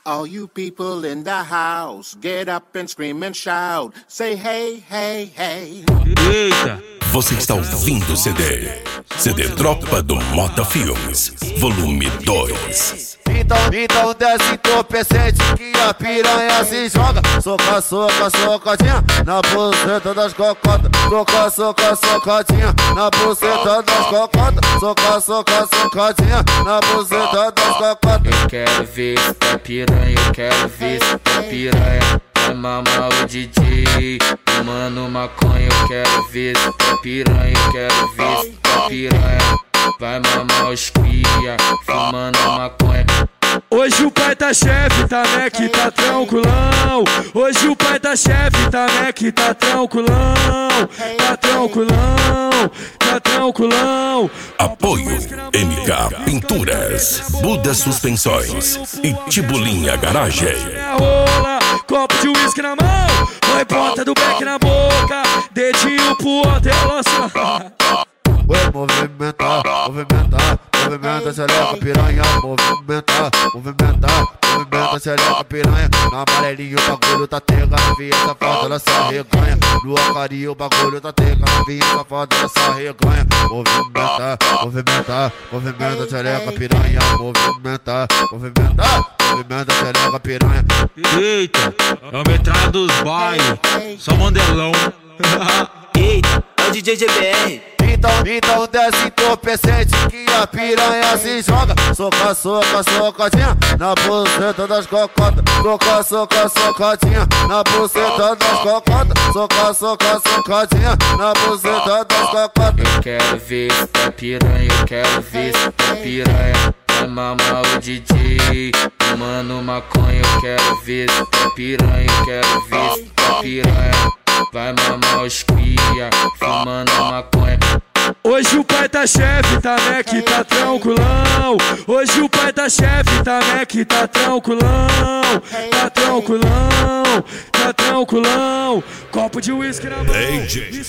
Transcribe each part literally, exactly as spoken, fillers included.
All you people in the house, get up and scream and shout. Say hey, hey, hey. Eita! Você está ouvindo o C D. C D Tropa do Mota Filmes, volume dois. Então, então desce entorpecente que a piranha se joga. Soca, soca, socadinha na buceta das cocotas. Soca, soca, socadinha na buceta das cocotas. Soca, soca, socadinha na buceta das cocotas. Eu quero ver se tá piranha, eu quero ver se tá piranha. Vai mamar o D J, fumando maconha. Eu quero ver se tá piranha, eu quero ver se tá piranha. Vai mamar os cria, fumando maconha. Hoje o pai tá chefe, tá né que tá tranquilão. Hoje o pai tá chefe, tá né que tá tranquilão. Tá tranquilão, tá tranquilão. Apoio M K Pinturas, Buda Suspensões e Tibulinha Garagem. Rola, copo de uísque na mão, põe ponta do beck na boca, dedinho pro hotel, nossa. Ué, movimentar, movimentar, movimenta, xereca, piranha. Movimentar, movimentar, movimenta, xereca, piranha. Na amarelinha o bagulho tá tega, novinha safada, ela se arreganha. No acarinho o bagulho tá tega, novinha safada, ela se arreganha. Movimentar, movimentar, movimenta, xereca, piranha. Movimentar, movimentar, movimenta, xereca, piranha. Eita, é o metralha dos bailes, só mandelão. Eita, é o D J G B R. Então, então desce entorpecente que a piranha se joga. Soca, soca, socadinha na buceta das cocotas. Soca, soca, socadinha na buceta das cocotas. Soca, soca, socadinha na buceta das cocotas. Eu quero ver se tá piranha, eu quero ver se tá piranha. Vai mamar o D J, fumando maconha. Eu quero ver se tá piranha, eu quero ver se tá piranha. Vai mamar os cria, fumando maconha. Hoje o pai tá chefe, tá né que tá tranquilão. Hoje o pai tá chefe, tá né que tá tranquilão. Tá tranquilão, tá tranquilão. Copo de uísque na mão, D J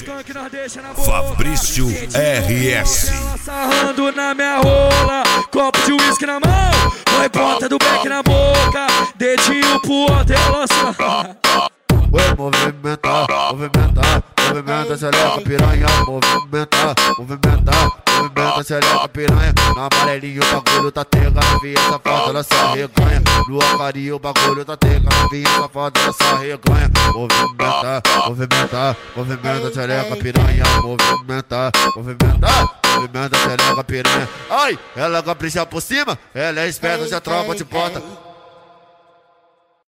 Fabrício R S. Sarrando na minha rola, copo de uísque na mão, põe ponta do beck na boca, dedinho pro hotel, nossa. Ué, movimentar, movimentar, movimenta, xereca, piranha. Movimentar, movimentar, movimenta, xereca, piranha. Na amarelinha o bagulho tá tega, novinha safada, ela se arreganha. No acarinho o bagulho tá tega, novinha safada, ela se arreganha. Movimentar, movimentar, movimenta, xereca, piranha. Movimentar, movimentar, movimenta, xereca, piranha. Ai, ela capricha por cima, ela é esperta, já tropa de bota.